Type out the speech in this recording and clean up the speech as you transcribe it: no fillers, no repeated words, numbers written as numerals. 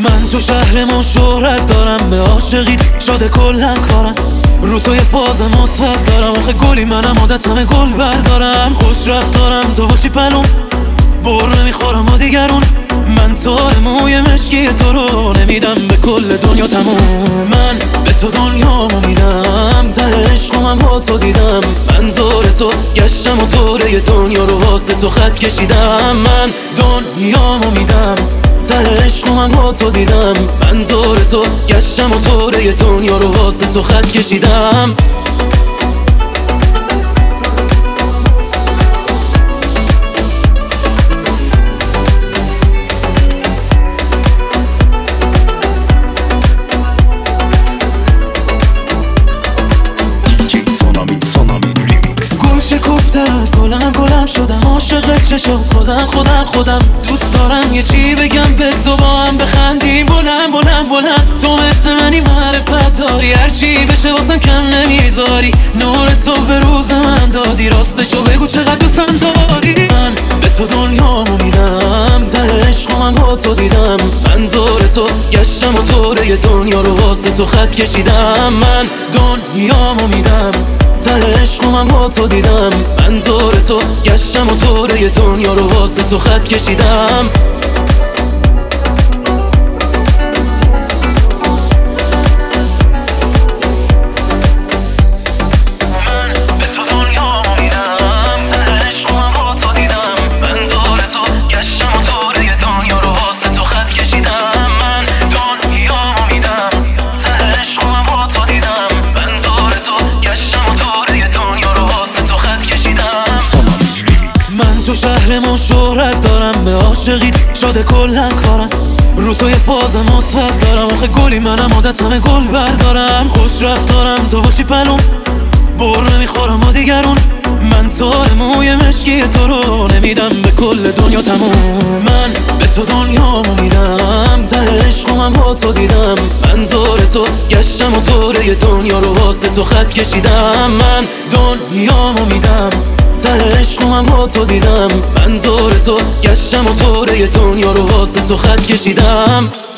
من تو شهرمون شهرت دارم، به عاشقی شده کلن کارم، رو تو یه فاز مثبت دارم. آخه گلی منم عادتم گل بردارم، خوش رفتارم تو باشی پلوم، بر نمیخورم و دیگرون. من تار موی مشکی تو رو نمیدم به کل دنیا تموم. من به تو دنیامو میدم، ته عشقم با تو دیدم. من دور تو گشتم و دوره دنیا رو واسه تو خط کشیدم. من دنیامو میدم، ته عشقم با تو دیدم. من دور تو گشتم و دوره دنیا رو واسه تو خط کشیدم. شکفته از گلم شدم، عاشق چشم خودم دوست دارم یه چی بگم بهت و با هم بخندیم بلند. تو مثل منی معرفت داری، هرچی بشه واسم کم نمیذاری. نور تو به روز من دادی، راستشو بگو چقدر دوستم داری. من به تو دنیامو میدم، ته عشقم با تو دیدم. من دور تو گشتم و دوره دنیا رو واسه تو خط کشیدم. من دنیامو میدم، ته عشقم با تو دیدم. من دور تو گشتم و دوره دنیا رو واسه تو خط کشیدم. تو شهرمون شهرت دارم، به عاشقی شده کلن کارم، رو تو یه فاز مثبت دارم. آخه گلی منم عادتم گل بردارم، خوش رفتارم تو باشی پلوم، بر نمیخورم و دیگرون. من تار موی مشکی تو رو نمیدم به کل دنیا تموم. من به تو دنیامو میدم، ته عشقم با تو دیدم. من دور تو گشتم و دوره دنیا رو واسه تو خط کشیدم. من دنیامو میدم، ته عشقم با تو دیدم. من دور تو گشتم و دوره دنیا رو واسه تو خط کشیدم.